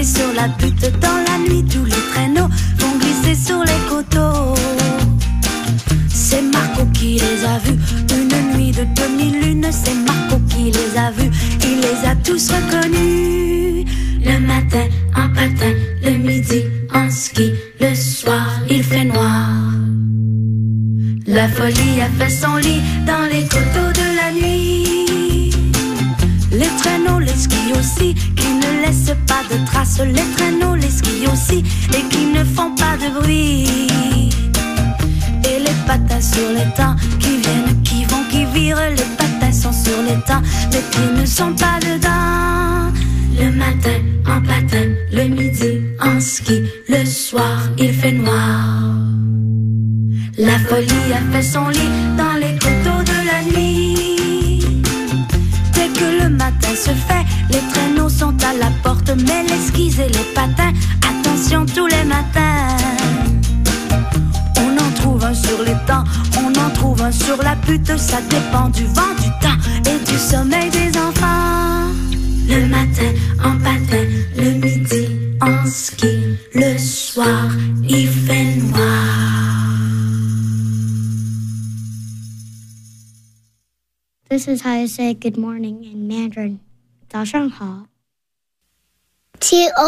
sur la butte dans la nuit, tous les traîneaux vont glisser sur les coteaux. C'est Marco qui les a vus, une nuit de demi-lune, c'est Marco qui les a vus, il les a tous reconnus. Le matin en patin, le midi en ski, le soir il fait noir. La folie a fait son lit dans les coteaux de la nuit. Les traîneaux, les skis aussi, qui ne laissent pas de traces. Les traîneaux, les skis aussi, et qui ne font pas de bruit. Et les patins sur les temps, qui viennent, qui vont, qui virent. Les patins sont sur les temps, les pieds ne sont pas dedans. Le matin en patin, le midi en ski, le soir il fait noir. La folie a fait son lit dans les coteaux de la nuit. Dès que le matin se fait, les traîneaux sont à la porte, mais les skis et les patins, attention tous les matins. On en trouve un sur les temps, on en trouve un sur la butte, ça dépend du vent, du temps et du sommeil des enfants. Le matin en patin, le midi en ski, le soir il fait noir. This is how you say good morning in Mandarin. 早上好。